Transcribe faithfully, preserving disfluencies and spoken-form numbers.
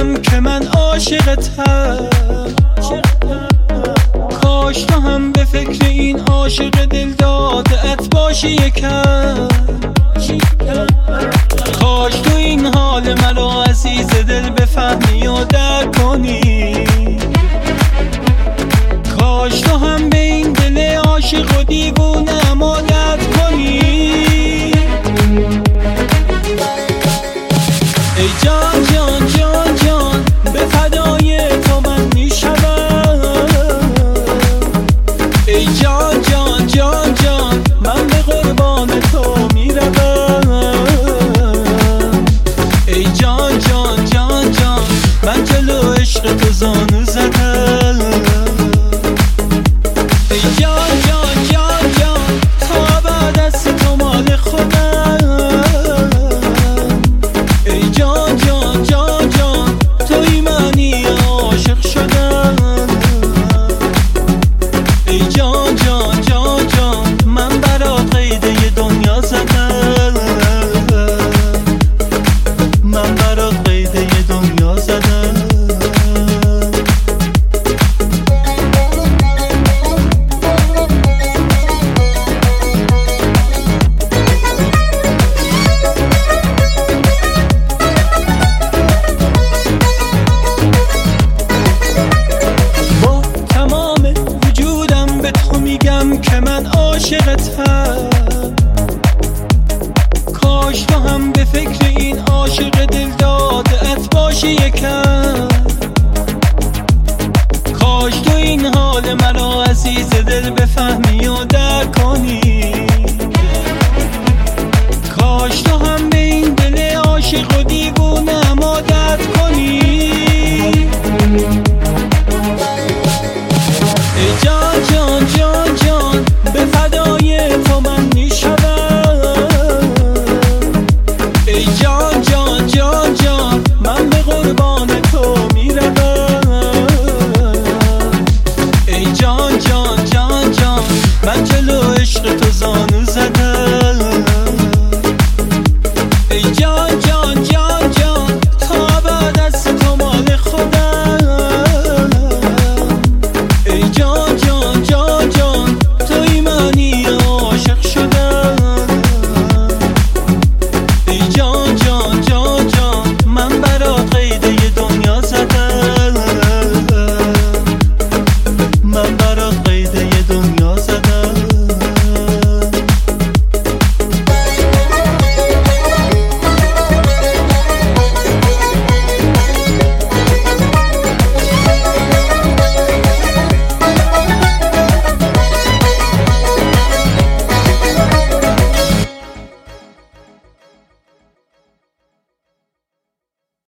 میگم که من عاشقتم، کاش تو هم به فکر این عاشق دل داده‌ات باشی یکم. کاش تو این حال مرا عزیز دل بفهمی و درک کنی. کاش تو هم به این دل عاشق و دیوونه عادت کنی. ای جان جان جان جان به فدای تو من میشم. ای جان جان جان جان من به قربان تو میروم. ای جان جان جان جان من جلو عشق تو زانو زدم. ای جان جان جان جان تا بعد از تو مال خودم. ای جان جان جان جان توی منی عاشق شدم. ای جان جان جان جان من برات قیده دنیا زدم. من برات قیده دنیا زدم. که من عاشقتم، کاش تو هم به فکر این عاشق دل داده‌ات باشی یکم. کاش تو این حال مرا عزیز دل بفهمی و درک کنی.